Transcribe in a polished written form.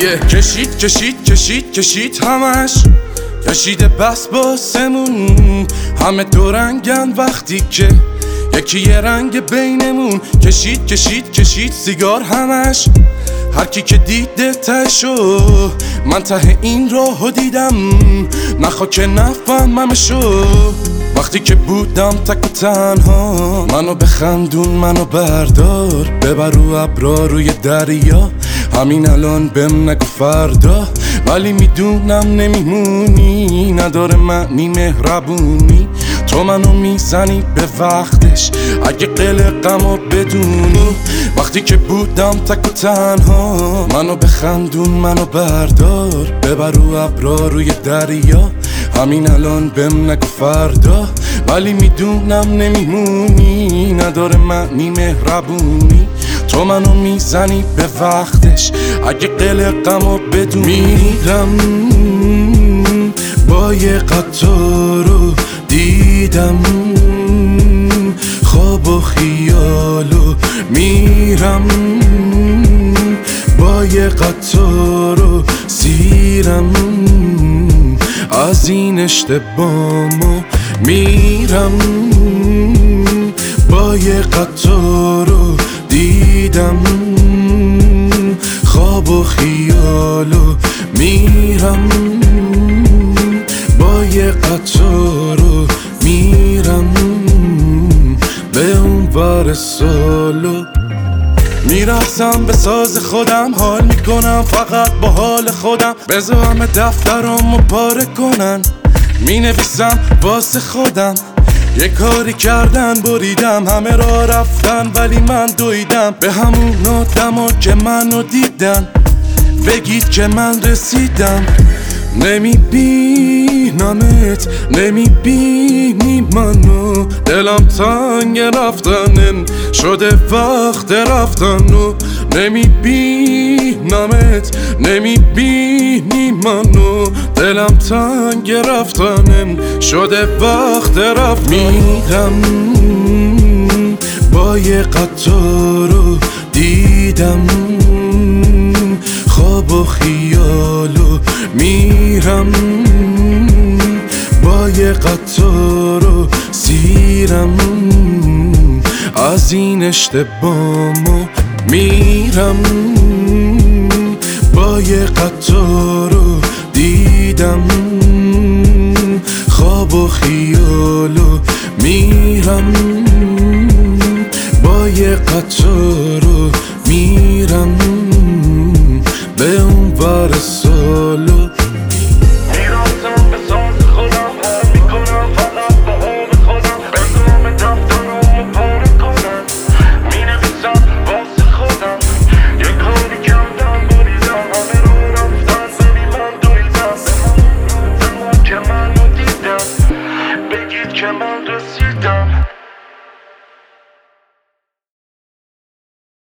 کشید همش کشیده بس باسمون، همه دو رنگن وقتی که یکی یه رنگ بینمون. کشید سیگار همش، هر کی که دیده تهشو، من ته این راهو دیدم، نخوا که نفهممشو. وقتی که بودم تک و تنها، منو بخندون منو بردار، ببر رو ابرا روی دریا، همین الان بهم نگو فردا. ولی میدونم نمیمونی، نداره معنی مهربونی، تو منو میزنی به وقتش اگه قلقمو بدونی. وقتی که بودم تک و تنها، منو بخندون منو بردار، ببر رو ابرا روی دریا، همین الان بهم نگو فردا. ولی میدونم نمیمونی، نداره معنی مهربونی، تو منو میزنی به وقتش اگه قلقمو بدونی. میرم با یه قطارو دیدم خواب و خیالو، میرم با یه قطارو سیرم از این اشتباهمو. میرم با یه قطارو دیدم خواب و خیالو، میرم با یه قطارو میرم به اون ور سالو. میرسم به ساز خودم، حال میکنم فقط با حال خودم، بذار همه دفترامو پاره کنن، مینویسم واسه خودم. یه کاری کردن بریدم، همه را رفتن ولی من دویدم به همون آدما که منو دیدن، بگید که من رسیدم. نمیبینمت، نمیبینی منو، دلم تنگ رفتنم شده وقت رفتن و نمیبینمت، نمیبینی منو، دلم تنگ رفتنم شده وقت رفتن. میرم با یه قطارو دیدم خواب و خیالو، میرم با یه قطارو سیرم از این اشتباهمو. میرم با یه قطارو دیدم خواب و خیالو، میرم با یه قطارو میرم به اون ور